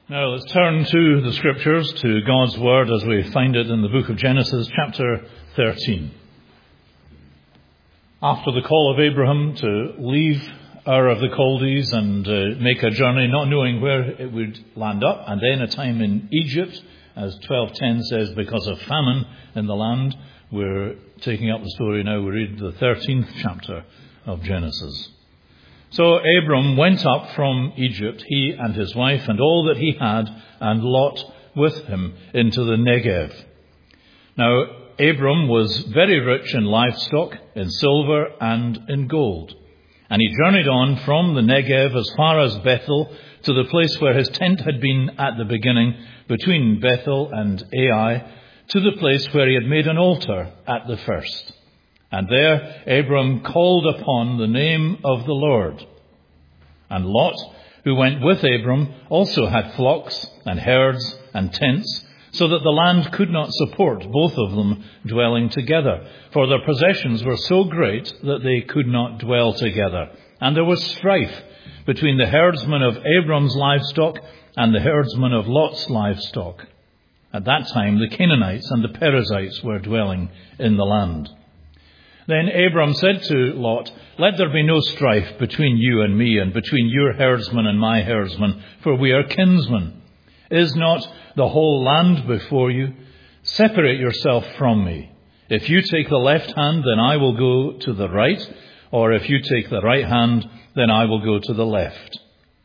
Now let's turn to the Scriptures, to God's Word as we find it in the book of Genesis, chapter 13. After the call of Abraham to leave Ur of the Chaldees and make a journey, not knowing where it would land up, and then a time in Egypt, as 12:10 says, because of famine in the land, we're taking up the story now. We read the 13th chapter of Genesis. So Abram went up from Egypt, he and his wife and all that he had, and Lot with him, into the Negev. Now Abram was very rich in livestock, in silver and in gold. And he journeyed on from the Negev as far as Bethel, to the place where his tent had been at the beginning, between Bethel and Ai, to the place where he had made an altar at the first. And there Abram called upon the name of the Lord. And Lot, who went with Abram, also had flocks and herds and tents, so that the land could not support both of them dwelling together. For their possessions were so great that they could not dwell together. And there was strife between the herdsmen of Abram's livestock and the herdsmen of Lot's livestock. At that time the Canaanites and the Perizzites were dwelling in the land. Then Abram said to Lot, "Let there be no strife between you and me, and between your herdsmen and my herdsmen, for we are kinsmen. Is not the whole land before you? Separate yourself from me. If you take the left hand, then I will go to the right, or if you take the right hand, then I will go to the left."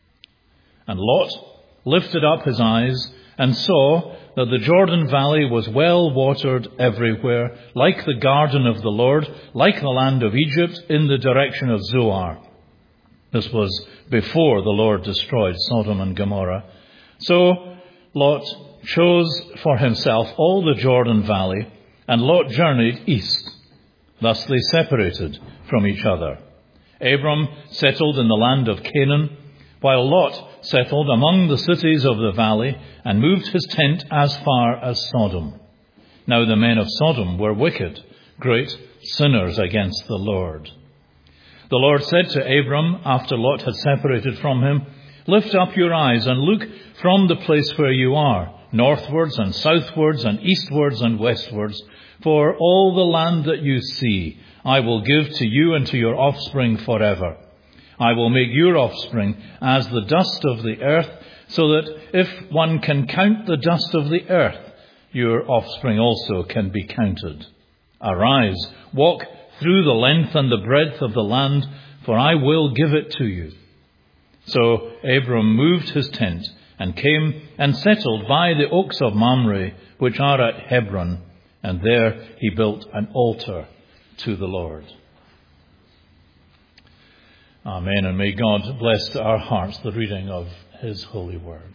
And Lot lifted up his eyes and saw that the Jordan Valley was well watered everywhere, like the garden of the Lord, like the land of Egypt, in the direction of Zoar. This was before the Lord destroyed Sodom and Gomorrah. So Lot chose for himself all the Jordan Valley, and Lot journeyed east. Thus they separated from each other. Abram settled in the land of Canaan, while Lot settled among the cities of the valley and moved his tent as far as Sodom. Now the men of Sodom were wicked, great sinners against the Lord. The Lord said to Abram, after Lot had separated from him, "Lift up your eyes and look from the place where you are, northwards and southwards and eastwards and westwards, for all the land that you see I will give to you and to your offspring forever. I will make your offspring as the dust of the earth, so that if one can count the dust of the earth, your offspring also can be counted. Arise, walk through the length and the breadth of the land, for I will give it to you." So Abram moved his tent and came and settled by the oaks of Mamre, which are at Hebron, and there he built an altar to the Lord. Amen, and may God bless to our hearts the reading of his holy word.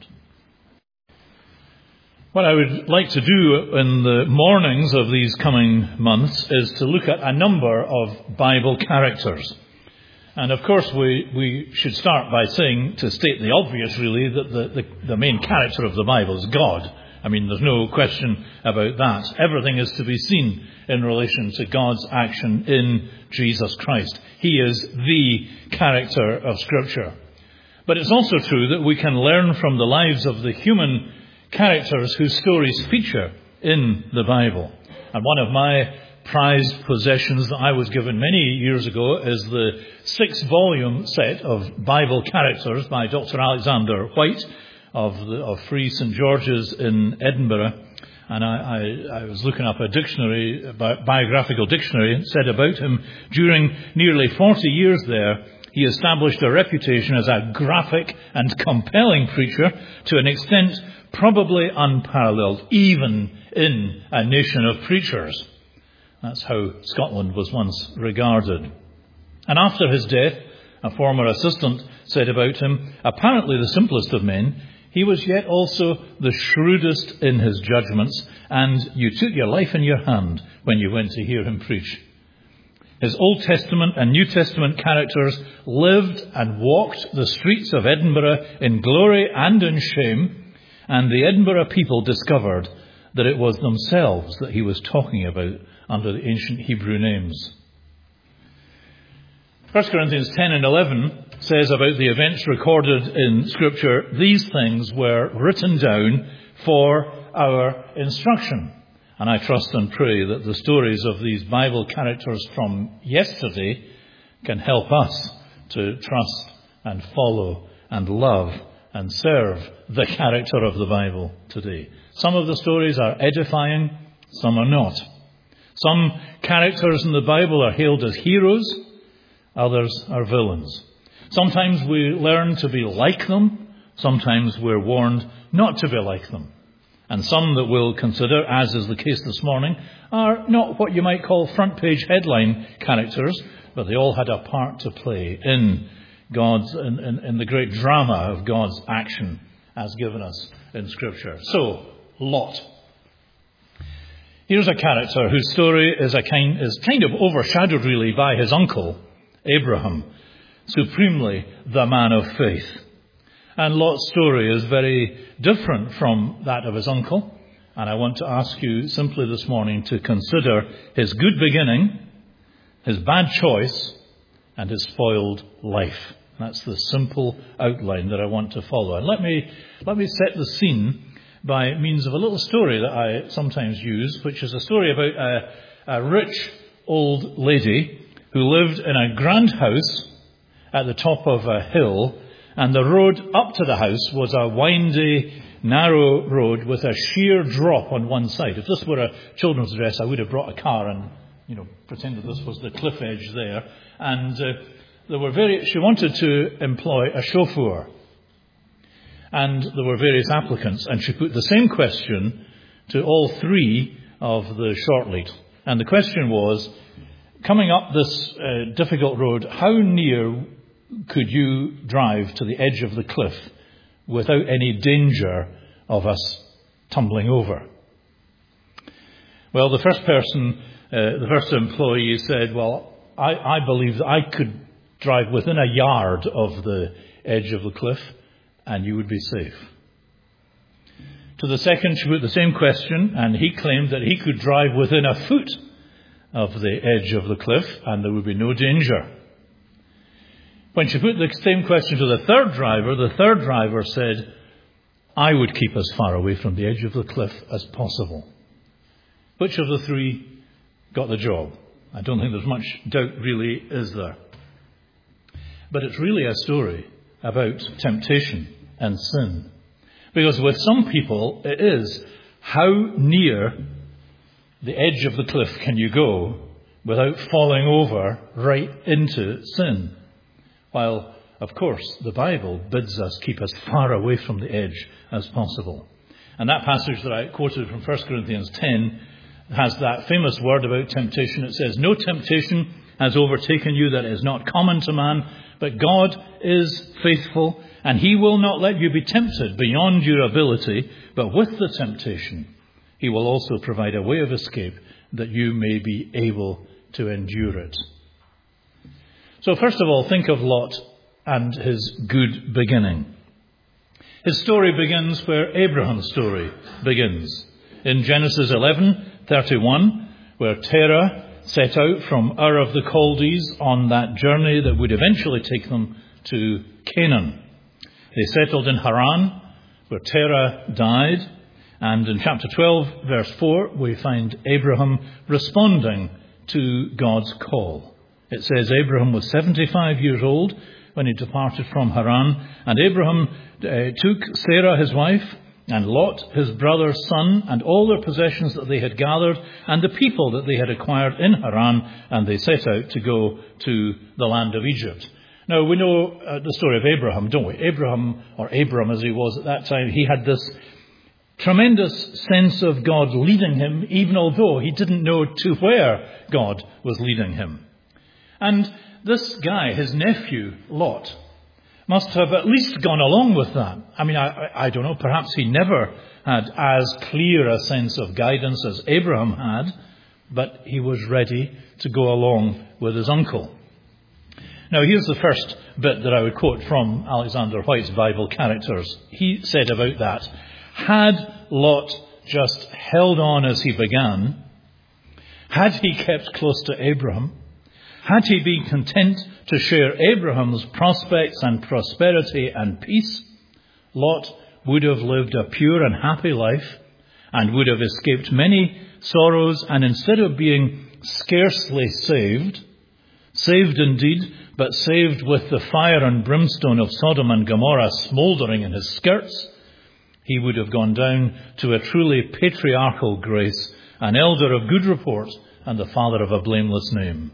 What I would like to do in the mornings of these coming months is to look at a number of Bible characters. And of course we should start by saying, to state the obvious really, that the main character of the Bible is God. I mean, there's no question about that. Everything is to be seen in relation to God's action in Jesus Christ. He is the character of Scripture. But it's also true that we can learn from the lives of the human characters whose stories feature in the Bible. And one of my prized possessions that I was given many years ago is the 6-volume set of Bible characters by Dr. Alexander White of Free St. George's in Edinburgh. And I was looking up a dictionary, a biographical dictionary, and said about him, during nearly 40 years there, he established a reputation as a graphic and compelling preacher to an extent probably unparalleled, even in a nation of preachers. That's how Scotland was once regarded. And after his death, a former assistant said about him, apparently the simplest of men, he was yet also the shrewdest in his judgments, and you took your life in your hand when you went to hear him preach. His Old Testament and New Testament characters lived and walked the streets of Edinburgh in glory and in shame, and the Edinburgh people discovered that it was themselves that he was talking about under the ancient Hebrew names. 1 Corinthians 10 and 11 says about the events recorded in Scripture, these things were written down for our instruction. And I trust and pray that the stories of these Bible characters from yesterday can help us to trust and follow and love and serve the character of the Bible today. Some of the stories are edifying, some are not. Some characters in the Bible are hailed as heroes, others are villains. Sometimes we learn to be like them, sometimes we're warned not to be like them. And some that we'll consider, as is the case this morning, are not what you might call front-page headline characters, but they all had a part to play in in the great drama of God's action as given us in Scripture. So, Lot. Here's a character whose story is kind of overshadowed really by his uncle, Abraham, supremely the man of faith. And Lot's story is very different from that of his uncle. And I want to ask you simply this morning to consider his good beginning, his bad choice, and his spoiled life. That's the simple outline that I want to follow. And let me set the scene by means of a little story that I sometimes use, which is a story about a rich old lady who lived in a grand house at the top of a hill, and the road up to the house was a windy, narrow road with a sheer drop on one side. If this were a children's address, I would have brought a car and, pretended this was the cliff edge there. And she wanted to employ a chauffeur. And there were various applicants, and she put the same question to all three of the shortlead. And the question was, coming up this difficult road, how near could you drive to the edge of the cliff without any danger of us tumbling over? Well, the first employee said, well, I believe that I could drive within a yard of the edge of the cliff and you would be safe. To the second, she put the same question, and he claimed that he could drive within a foot of the edge of the cliff and there would be no danger. When she put the same question to the third driver said, I would keep as far away from the edge of the cliff as possible. Which of the three got the job? I don't think there's much doubt really, is there? But it's really a story about temptation and sin. Because with some people it is, how near the edge of the cliff can you go without falling over right into sin? While, of course, the Bible bids us keep as far away from the edge as possible. And that passage that I quoted from 1 Corinthians 10 has that famous word about temptation. It says, no temptation has overtaken you that is not common to man, but God is faithful, and he will not let you be tempted beyond your ability, but with the temptation, he will also provide a way of escape that you may be able to endure it. So first of all, think of Lot and his good beginning. His story begins where Abraham's story begins. In Genesis 11:31, where Terah set out from Ur of the Chaldees on that journey that would eventually take them to Canaan. They settled in Haran, where Terah died. And in chapter 12, verse 4, we find Abraham responding to God's call. It says Abraham was 75 years old when he departed from Haran, and Abraham took Sarah his wife, and Lot his brother's son, and all their possessions that they had gathered, and the people that they had acquired in Haran, and they set out to go to the land of Egypt. Now, we know the story of Abraham, don't we? Abraham, or Abram as he was at that time, he had this tremendous sense of God leading him, even although he didn't know to where God was leading him. And this guy, his nephew, Lot, must have at least gone along with that. I mean, I don't know, perhaps he never had as clear a sense of guidance as Abraham had, but he was ready to go along with his uncle. Now, here's the first bit that I would quote from Alexander White's Bible Characters. He said about that, had Lot just held on as he began, had he kept close to Abraham, Had he been content to share Abraham's prospects and prosperity and peace, Lot would have lived a pure and happy life and would have escaped many sorrows, and instead of being scarcely saved indeed, but saved with the fire and brimstone of Sodom and Gomorrah smouldering in his skirts, he would have gone down to a truly patriarchal grace, an elder of good report and the father of a blameless name.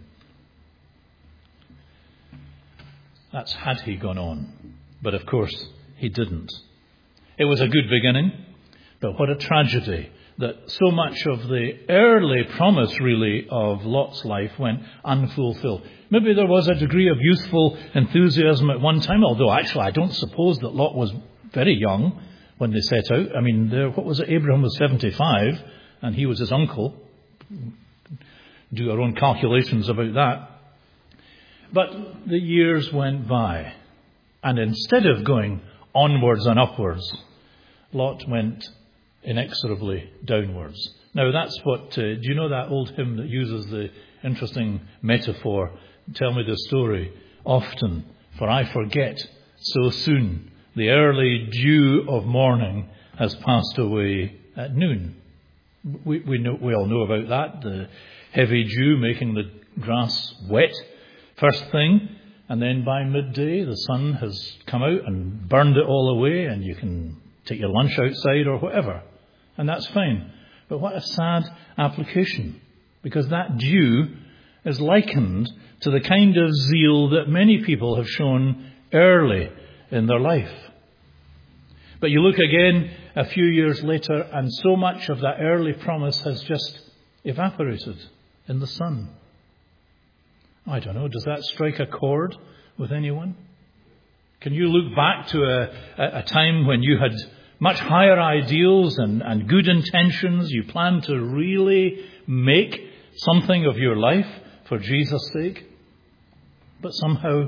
That's had he gone on. But of course, he didn't. It was a good beginning, but what a tragedy that so much of the early promise, really, of Lot's life went unfulfilled. Maybe there was a degree of youthful enthusiasm at one time, although actually I don't suppose that Lot was very young when they set out. I mean, what was it? Abraham was 75, and he was his uncle. Do your own calculations about that. But the years went by, and instead of going onwards and upwards, Lot went inexorably downwards. Now that's what, do you know that old hymn that uses the interesting metaphor, tell me the story, often, for I forget so soon, the early dew of morning has passed away at noon. We all know about that, the heavy dew making the grass wet first thing, and then by midday the sun has come out and burned it all away, and you can take your lunch outside or whatever. And that's fine. But what a sad application. Because that dew is likened to the kind of zeal that many people have shown early in their life. But you look again a few years later, and so much of that early promise has just evaporated in the sun. I don't know, does that strike a chord with anyone? Can you look back to a time when you had much higher ideals and good intentions? You planned to really make something of your life for Jesus' sake? But somehow,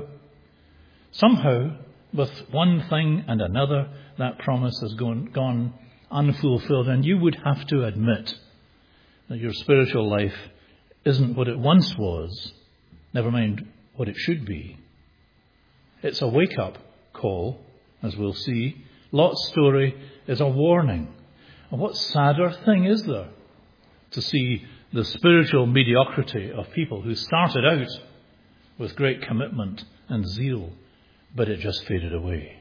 with one thing and another, that promise has gone unfulfilled. And you would have to admit that your spiritual life isn't what it once was, never mind what it should be. It's a wake-up call, as we'll see. Lot's story is a warning. And what sadder thing is there to see the spiritual mediocrity of people who started out with great commitment and zeal, but it just faded away.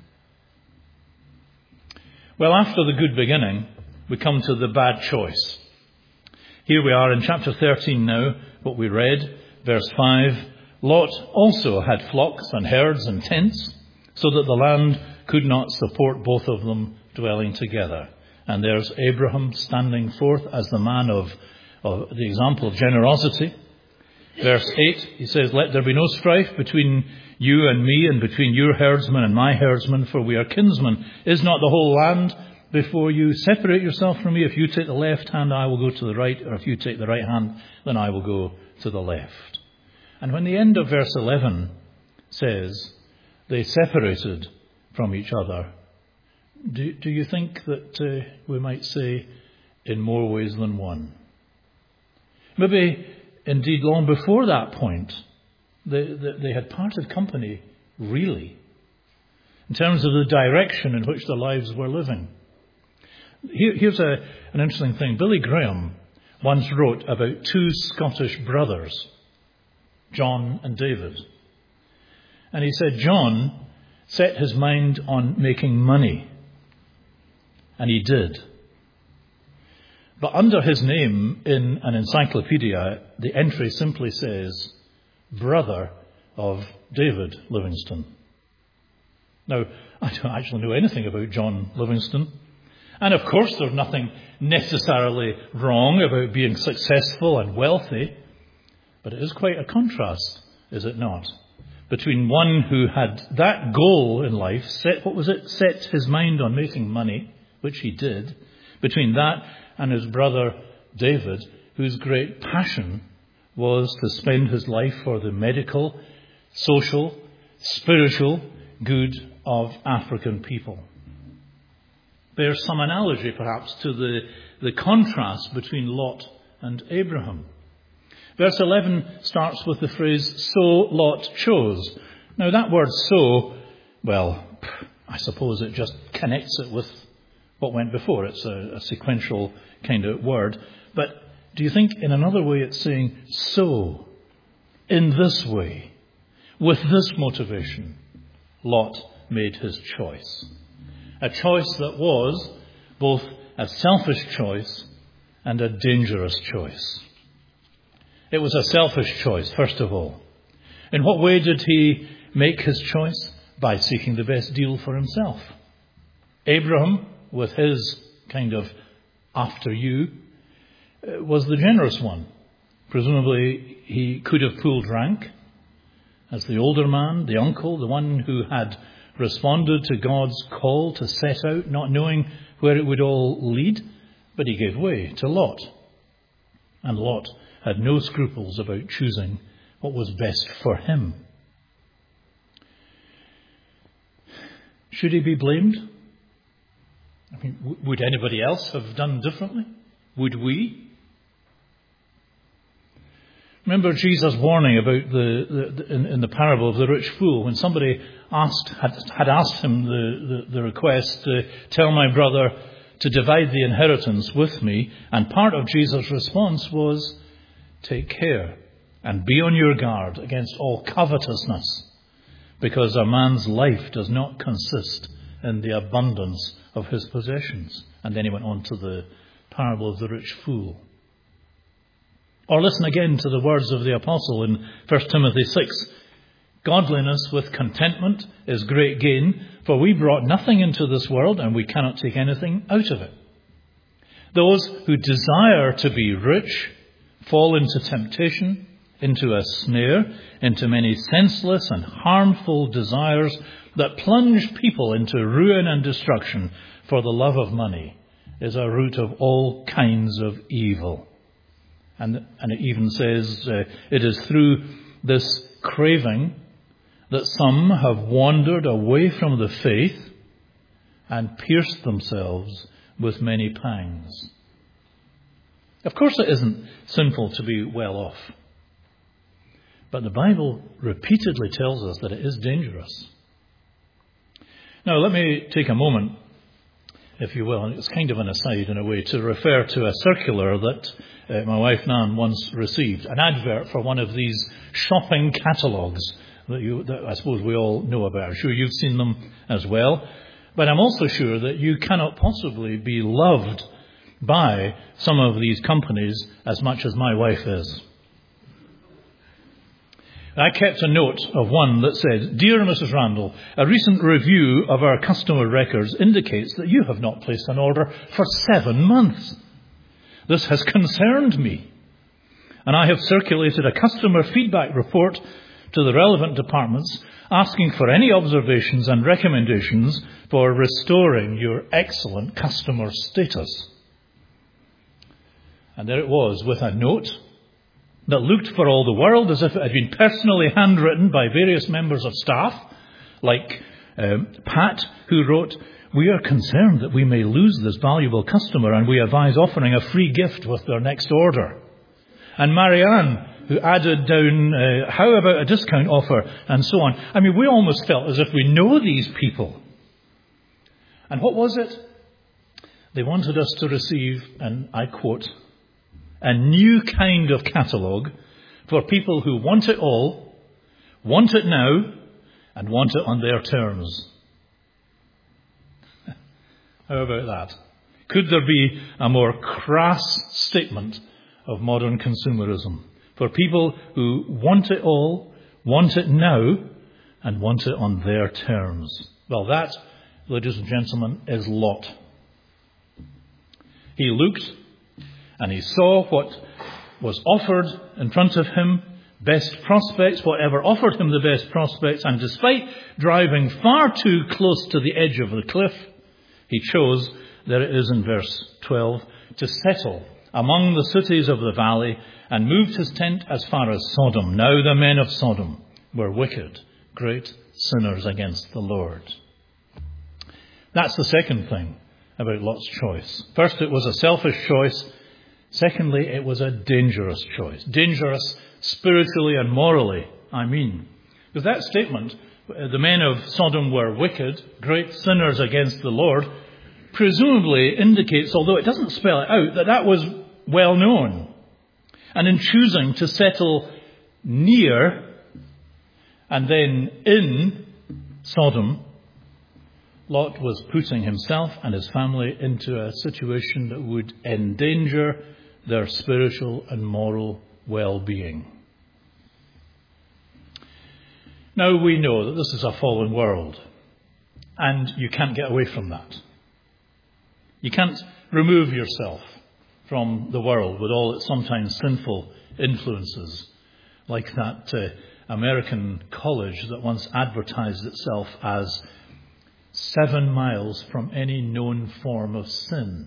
Well, after the good beginning, we come to the bad choice. Here we are in chapter 13 now, what we read, verse 5. Lot also had flocks and herds and tents, so that the land could not support both of them dwelling together. And there's Abraham standing forth as the man of the example of generosity. Verse 8, he says, let there be no strife between you and me, and between your herdsmen and my herdsmen, for we are kinsmen. Is not the whole land before you? Separate yourself from me. If you take the left hand, I will go to the right, or if you take the right hand, then I will go to the left. And when the end of verse 11 says, they separated from each other, do you think that we might say in more ways than one? Maybe, indeed, long before that point, they had parted company, really, in terms of the direction in which their lives were living. Here's an interesting thing. Billy Graham once wrote about two Scottish brothers, John and David. And he said John set his mind on making money. And he did. But under his name in an encyclopedia, the entry simply says, brother of David Livingstone. Now, I don't actually know anything about John Livingstone. And of course, there's nothing necessarily wrong about being successful and wealthy. But it is quite a contrast, is it not? Between one who had that goal in life, set his mind on making money, which he did, between that and his brother David, whose great passion was to spend his life for the medical, social, spiritual good of African people. There's some analogy, perhaps, to the contrast between Lot and Abraham. Verse 11 starts with the phrase, so Lot chose. Now that word so, well, I suppose it just connects it with what went before. It's a sequential kind of word. But do you think in another way it's saying, so, in this way, with this motivation, Lot made his choice. A choice that was both a selfish choice and a dangerous choice. It was a selfish choice, first of all. In what way did he make his choice? By seeking the best deal for himself. Abraham, with his kind of after you, was the generous one. Presumably he could have pulled rank as the older man, the uncle, the one who had responded to God's call to set out, not knowing where it would all lead, but he gave way to Lot. And Lot had no scruples about choosing what was best for him. Should he be blamed? I mean, would anybody else have done differently? Would we? Remember Jesus' warning about in the parable of the rich fool, when somebody had asked him the request to tell my brother to divide the inheritance with me, and part of Jesus' response was, take care and be on your guard against all covetousness, because a man's life does not consist in the abundance of his possessions. And then he went on to the parable of the rich fool. Or listen again to the words of the apostle in 1 Timothy 6. Godliness with contentment is great gain, for we brought nothing into this world, and we cannot take anything out of it. Those who desire to be rich fall into temptation, into a snare, into many senseless and harmful desires that plunge people into ruin and destruction, for the love of money is a root of all kinds of evil. And it even says it is through this craving that some have wandered away from the faith and pierced themselves with many pangs. Of course it isn't sinful to be well off. But the Bible repeatedly tells us that it is dangerous. Now let me take a moment, if you will, and it's kind of an aside in a way, to refer to a circular that my wife Nan once received, an advert for one of these shopping catalogues that I suppose we all know about. I'm sure you've seen them as well. But I'm also sure that you cannot possibly be loved by some of these companies as much as my wife is. I kept a note of one that said, Dear Mrs. Randall, a recent review of our customer records indicates that you have not placed an order for 7 months. This has concerned me, and I have circulated a customer feedback report to the relevant departments asking for any observations and recommendations for restoring your excellent customer status. And there it was, with a note that looked for all the world as if it had been personally handwritten by various members of staff, like Pat, who wrote, We are concerned that we may lose this valuable customer, and we advise offering a free gift with their next order. And Marianne, who added down, how about a discount offer, and so on. I mean, we almost felt as if we know these people. And what was it? They wanted us to receive, and I quote, a new kind of catalogue for people who want it all, want it now, and want it on their terms. How about that? Could there be a more crass statement of modern consumerism? For people who want it all, want it now, and want it on their terms. Well, that, ladies and gentlemen, is Lot. He looked and he saw what was offered in front of him, best prospects, whatever offered him the best prospects, and despite driving far too close to the edge of the cliff, he chose, there it is in verse 12, to settle among the cities of the valley, and moved his tent as far as Sodom. Now the men of Sodom were wicked, great sinners against the Lord. That's the second thing about Lot's choice. First, it was a selfish choice. Secondly, it was a dangerous choice. Dangerous spiritually and morally, I mean. Because that statement, the men of Sodom were wicked, great sinners against the Lord, presumably indicates, although it doesn't spell it out, that that was well known. And in choosing to settle near and then in Sodom, Lot was putting himself and his family into a situation that would endanger their spiritual and moral well-being. Now we know that this is a fallen world, and you can't get away from that. You can't remove yourself from the world with all its sometimes sinful influences, like that American college that once advertised itself as 7 miles from any known form of sin.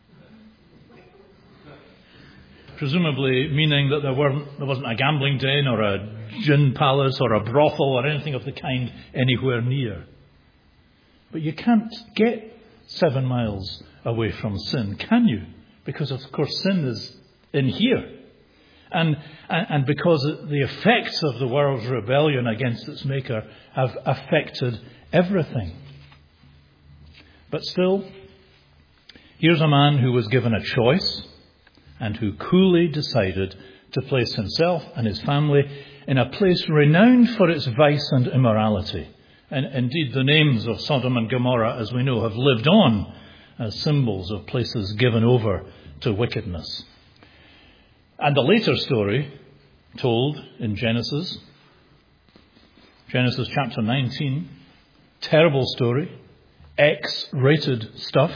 Presumably meaning that there wasn't a gambling den or a gin palace or a brothel or anything of the kind anywhere near. But you can't get 7 miles away from sin, can you? Because of course sin is in here. And because the effects of the world's rebellion against its maker have affected everything. But still, here's a man who was given a choice and who coolly decided to place himself and his family in a place renowned for its vice and immorality. And indeed, the names of Sodom and Gomorrah, as we know, have lived on as symbols of places given over to wickedness. And the later story told in Genesis chapter 19, terrible story, X-rated stuff,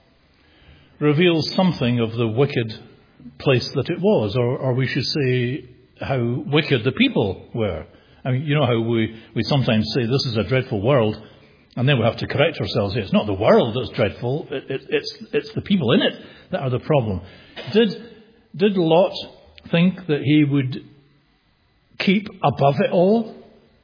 reveals something of the wicked place that it was, or we should say how wicked the people were. I mean, you know how we sometimes say this is a dreadful world, and then we have to correct ourselves here. It's not the world that's dreadful, it's the people in it that are the problem. Did Lot think that he would keep above it all?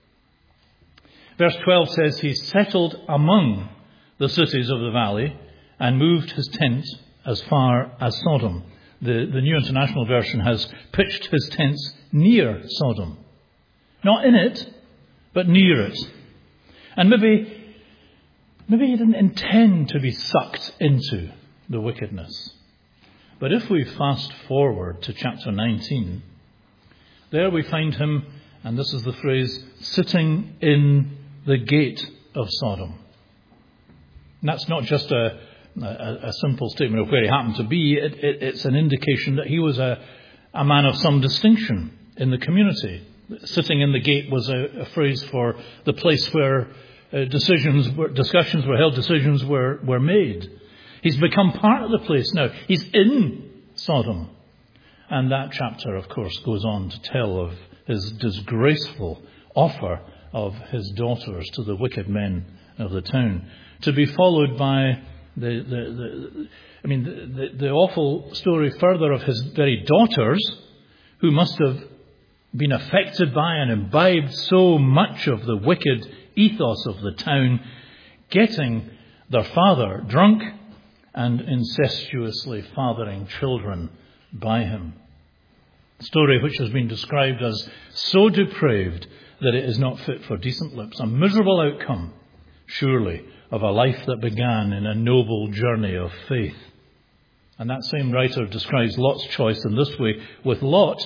Verse 12 says he settled among the cities of the valley and moved his tent as far as Sodom. The New International Version has pitched his tents near Sodom. Not in it, but near it. And maybe he didn't intend to be sucked into the wickedness. But if we fast forward to chapter 19, there we find him, and this is the phrase, sitting in the gate of Sodom. And that's not just a simple statement of where he happened to be. It's an indication that he was a man of some distinction in the community. Sitting in the gate was a phrase for the place where discussions were held, decisions were made. He's become part of the place now. He's in Sodom. And that chapter, of course, goes on to tell of his disgraceful offer of his daughters to the wicked men of the town, to be followed by the awful story further of his very daughters, who must have been affected by and imbibed so much of the wicked ethos of the town, getting their father drunk and incestuously fathering children by him. A story which has been described as so depraved that it is not fit for decent lips. A miserable outcome, surely, of a life that began in a noble journey of faith. And that same writer describes Lot's choice in this way. With Lot,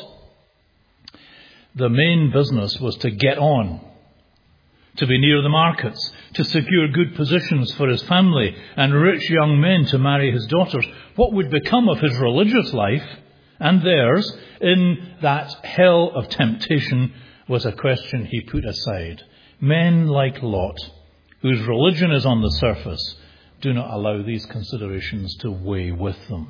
the main business was to get on, to be near the markets, to secure good positions for his family and rich young men to marry his daughters. What would become of his religious life and theirs in that hell of temptation was a question he put aside. Men like Lot, whose religion is on the surface, do not allow these considerations to weigh with them.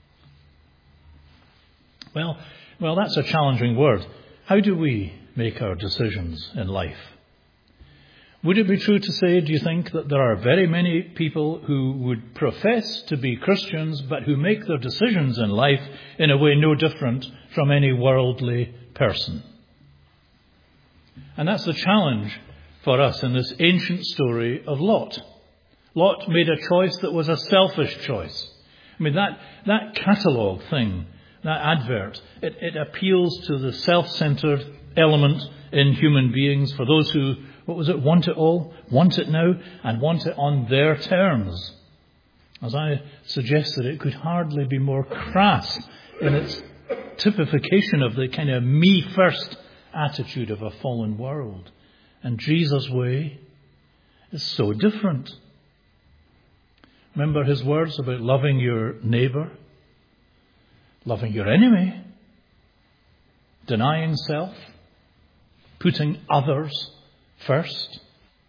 Well, that's a challenging word. How do we make our decisions in life? Would it be true to say, do you think, that there are very many people who would profess to be Christians, but who make their decisions in life in a way no different from any worldly person? And that's the challenge for us in this ancient story of Lot. Lot made a choice that was a selfish choice. I mean, that catalogue thing that advert. It appeals to the self-centered element in human beings, for those who, want it all, want it now, and want it on their terms. As I suggested, it could hardly be more crass in its typification of the kind of me-first attitude of a fallen world. And Jesus' way is so different. Remember his words about loving your neighbour, loving your enemy, denying self, putting others first.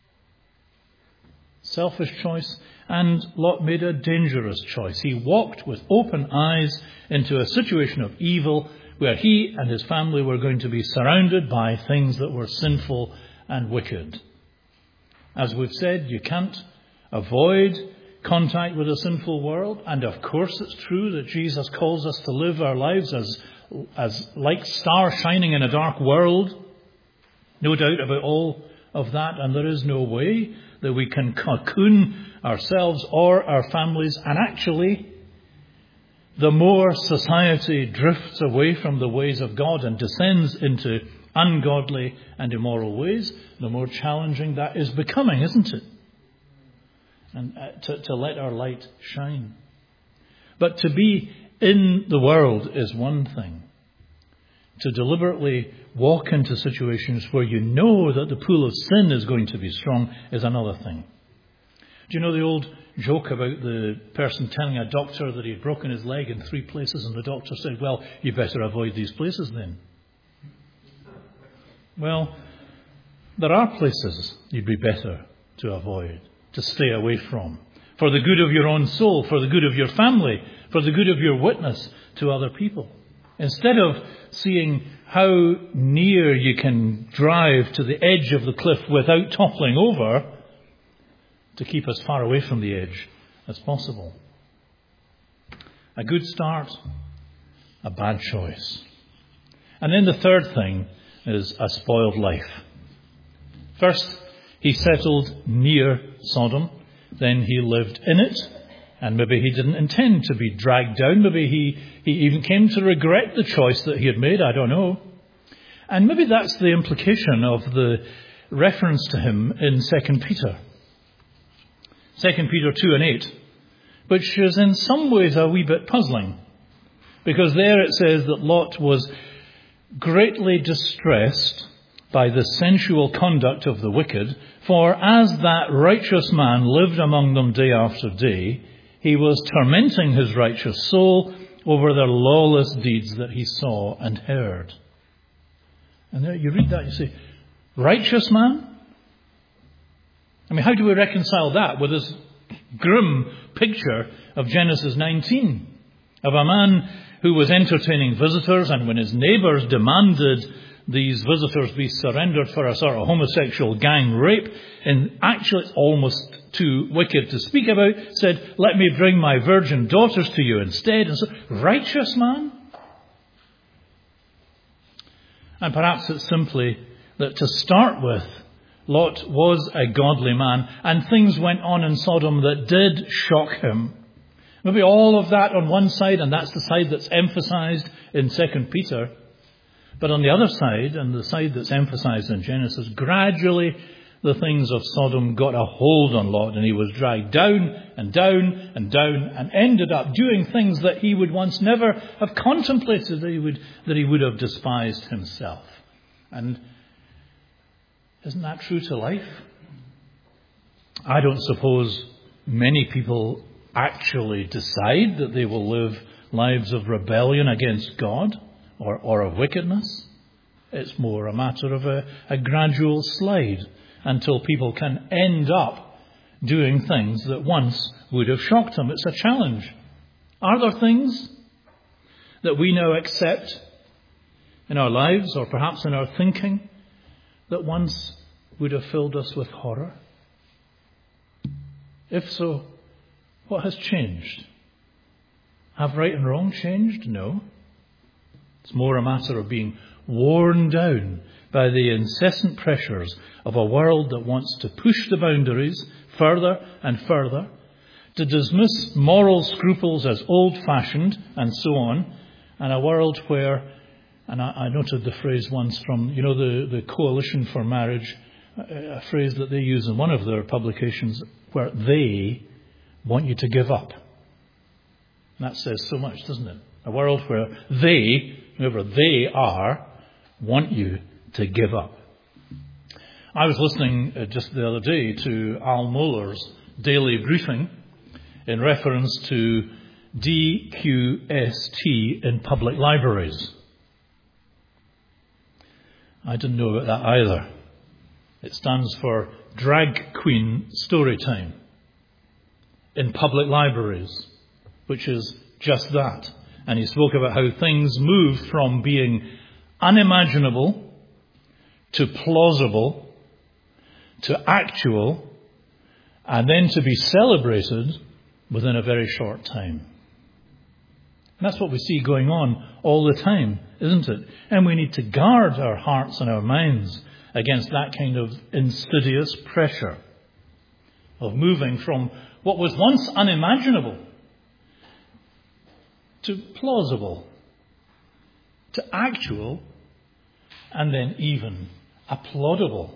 Selfish choice, and Lot made a dangerous choice. He walked with open eyes into a situation of evil where he and his family were going to be surrounded by things that were sinful and wicked. As we've said, you can't avoid contact with a sinful world, and of course it's true that Jesus calls us to live our lives as like stars shining in a dark world. No doubt about all of that, and there is no way that we can cocoon ourselves or our families. And actually, the more society drifts away from the ways of God and descends into ungodly and immoral ways, the more challenging that is becoming, isn't it? And to let our light shine. But to be in the world is one thing. To deliberately walk into situations where you know that the pool of sin is going to be strong is another thing. Do you know the old joke about the person telling a doctor that he had broken his leg in 3 places, and the doctor said, well, you better avoid these places then? Well, there are places you'd be better to avoid, to stay away from, for the good of your own soul, for the good of your family, for the good of your witness to other people. Instead of seeing how near you can drive to the edge of the cliff without toppling over, to keep as far away from the edge as possible. A good start, a bad choice. And then the third thing is a spoiled life. First, he settled near Sodom. Then he lived in it. And maybe he didn't intend to be dragged down. Maybe he even came to regret the choice that he had made. I don't know. And maybe that's the implication of the reference to him in 2 Peter. 2 Peter 2 and 8, which is in some ways a wee bit puzzling. Because there it says that Lot was greatly distressed by the sensual conduct of the wicked, for as that righteous man lived among them day after day, he was tormenting his righteous soul over their lawless deeds that he saw and heard. And there you read that, you say, righteous man? I mean, how do we reconcile that with this grim picture of Genesis 19, of a man who was entertaining visitors, and when his neighbours demanded these visitors be surrendered for a sort of homosexual gang rape, and actually it's almost too wicked to speak about, said, let me bring my virgin daughters to you instead. And so, righteous man? And perhaps it's simply that to start with, Lot was a godly man, and things went on in Sodom that did shock him. Maybe all of that on one side, and that's the side that's emphasized in 2 Peter. But on the other side, and the side that's emphasized in Genesis, gradually the things of Sodom got a hold on Lot, and he was dragged down and down and down, and ended up doing things that he would once never have contemplated that he would have despised himself. And isn't that true to life? I don't suppose many people actually decide that they will live lives of rebellion against God or of wickedness. It's more a matter of a gradual slide until people can end up doing things that once would have shocked them. It's a challenge. Are there things that we now accept in our lives, or perhaps in our thinking, that once would have filled us with horror? If so, what has changed? Have right and wrong changed? No. It's more a matter of being worn down by the incessant pressures of a world that wants to push the boundaries further and further, to dismiss moral scruples as old-fashioned and so on, and a world where, and I noted the phrase once from, the Coalition for Marriage, a phrase that they use in one of their publications, where they want you to give up. And that says so much, doesn't it? A world where they, whoever they are, want you to give up. I was listening just the other day to Al Mohler's daily briefing in reference to DQST in public libraries. I didn't know about that either. It stands for Drag Queen Storytime in public libraries, which is just that. And he spoke about how things move from being unimaginable to plausible to actual, and then to be celebrated within a very short time. And that's what we see going on all the time, isn't it? And we need to guard our hearts and our minds against that kind of insidious pressure of moving from what was once unimaginable to plausible, to actual, and then even applaudable.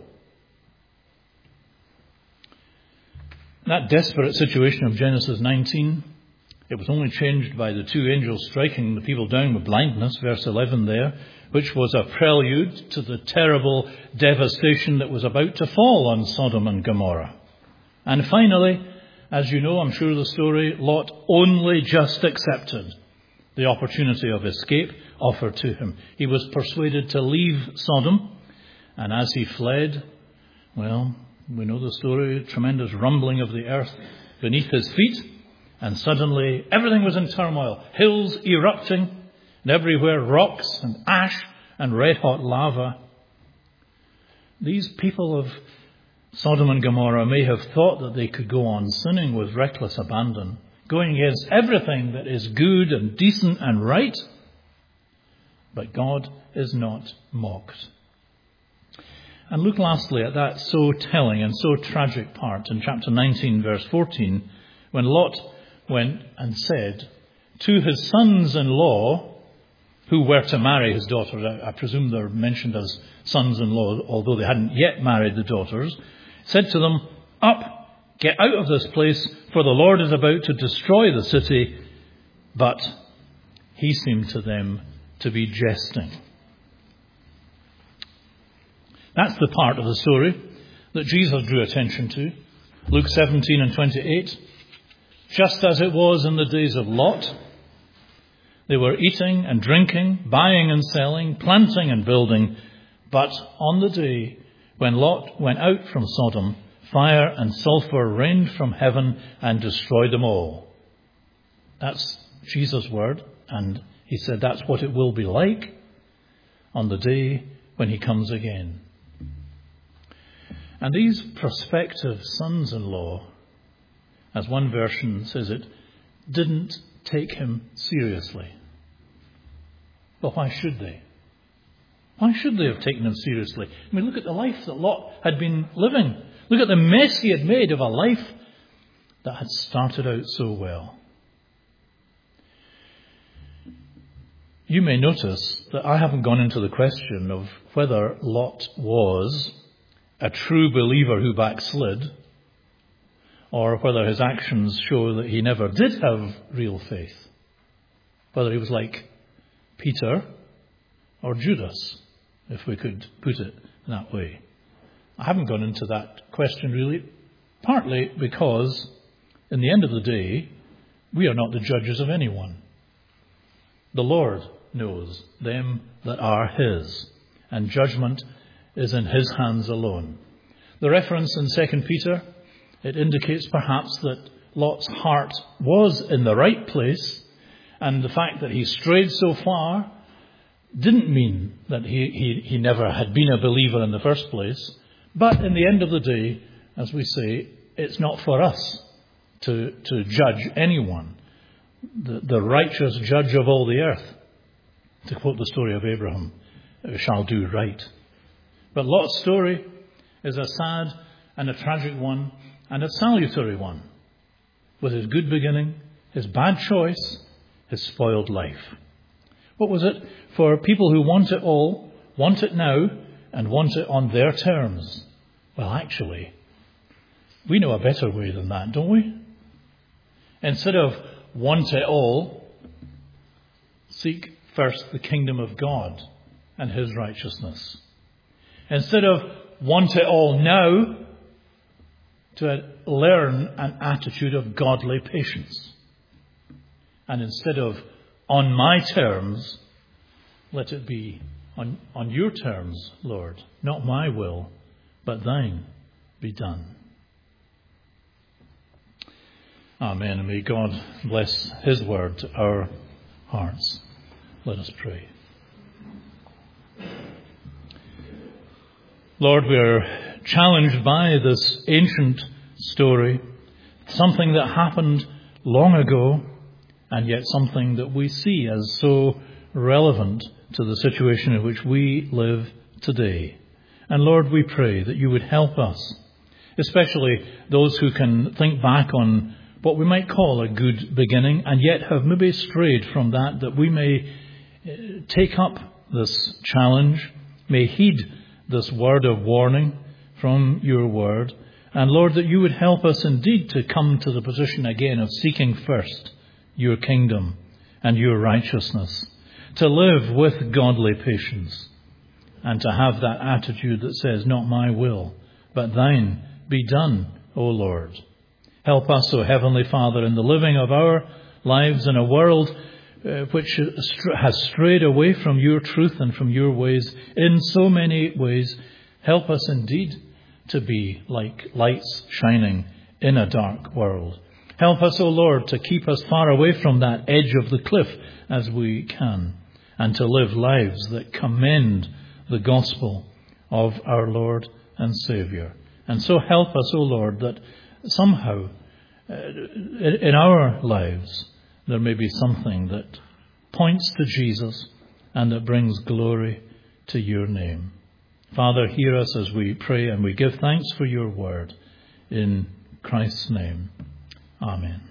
That desperate situation of Genesis 19, it was only changed by the two angels striking the people down with blindness, verse 11 there, which was a prelude to the terrible devastation that was about to fall on Sodom and Gomorrah. And finally, as you know, I'm sure the story, Lot only just accepted the opportunity of escape offered to him. He was persuaded to leave Sodom, and as he fled, well, we know the story, tremendous rumbling of the earth beneath his feet, and suddenly everything was in turmoil. Hills erupting, and everywhere rocks and ash and red-hot lava. These people of Sodom and Gomorrah may have thought that they could go on sinning with reckless abandon, going against everything that is good and decent and right. But God is not mocked. And look lastly at that so telling and so tragic part in chapter 19, verse 14, when Lot went and said to his sons-in-law, who were to marry his daughter, I presume they're mentioned as sons-in-law, although they hadn't yet married the daughters, said to them, "Up, get out of this place, for the Lord is about to destroy the city." But he seemed to them to be jesting. That's the part of the story that Jesus drew attention to. Luke 17 and 28. Just as it was in the days of Lot, they were eating and drinking, buying and selling, planting and building. But on the day when Lot went out from Sodom, fire and sulfur rained from heaven and destroyed them all. That's Jesus' word. And he said that's what it will be like on the day when he comes again. And these prospective sons-in-law, as one version says it, didn't take him seriously. But why should they? Why should they have taken him seriously? I mean, look at the life that Lot had been living. Look at the mess he had made of a life that had started out so well. You may notice that I haven't gone into the question of whether Lot was a true believer who backslid, or whether his actions show that he never did have real faith. Whether he was like Peter or Judas, if we could put it that way. I haven't gone into that question really, partly because in the end of the day, we are not the judges of anyone. The Lord knows them that are his, and judgment is in his hands alone. The reference in 2 Peter, it indicates perhaps that Lot's heart was in the right place, and the fact that he strayed so far didn't mean that he never had been a believer in the first place. But in the end of the day, as we say, it's not for us to judge anyone. The righteous judge of all the earth, to quote the story of Abraham, shall do right. But Lot's story is a sad and a tragic one, and a salutary one, with his good beginning, his bad choice, his spoiled life. What was it? For people who want it all, want it now, and want it on their terms. Well, actually, we know a better way than that, don't we? Instead of want it all, seek first the kingdom of God and his righteousness. Instead of want it all now, to learn an attitude of godly patience. And instead of on my terms, let it be on your terms, Lord. Not my will, but thine be done. Amen. And may God bless his word to our hearts. Let us pray. Lord, we are challenged by this ancient story, something that happened long ago, and yet something that we see as so relevant to the situation in which we live today. And Lord, we pray that you would help us, especially those who can think back on what we might call a good beginning, and yet have maybe strayed from that we may take up this challenge, may heed this word of warning from your word. And Lord, that you would help us indeed to come to the position again of seeking first your kingdom and your righteousness, to live with godly patience, and to have that attitude that says, not my will, but thine be done, O Lord. Help us, O Heavenly Father, in the living of our lives in a world which has strayed away from your truth and from your ways in so many ways. Help us indeed to be like lights shining in a dark world. Help us, O Lord, to keep us far away from that edge of the cliff as we can, and to live lives that commend the gospel of our Lord and Saviour. And so help us, O Lord, that somehow in our lives there may be something that points to Jesus and that brings glory to your name. Father, hear us as we pray, and we give thanks for your word. In Christ's name, amen.